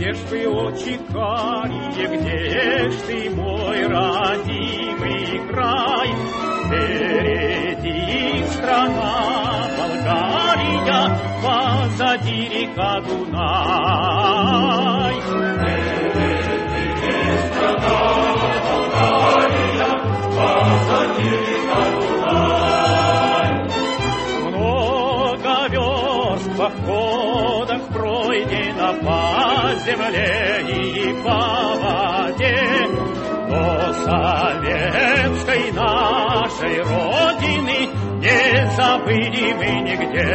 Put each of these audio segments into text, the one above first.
Где ж ты, отче карие, где ж ты, мой родимый край? Впереди страна Болгария, позади река Дунай. Впереди страна Болгария, позади река Дунай. Много верст в походах пройдено по земле и по воде, до советской нашей Родины не забыли мы нигде.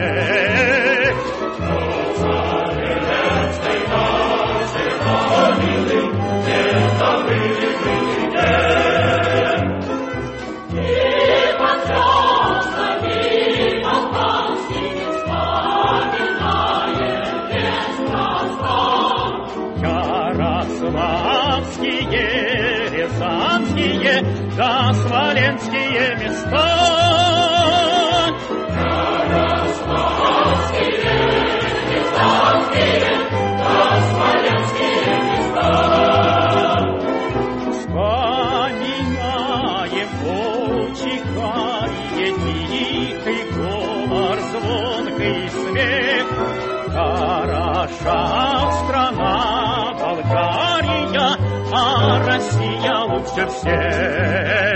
До советской нашей Родины не забыли мы нигде. И прекрасно, и по-пански вспоминаем весь простор. Ярославские, Рязанские, да смоленские места. Ярославские, Рязанские, да смоленские места. Вспоминаем, отче карие, тихий говор, звонкий смех. Хороша страна Болгария, а Россия лучше всех.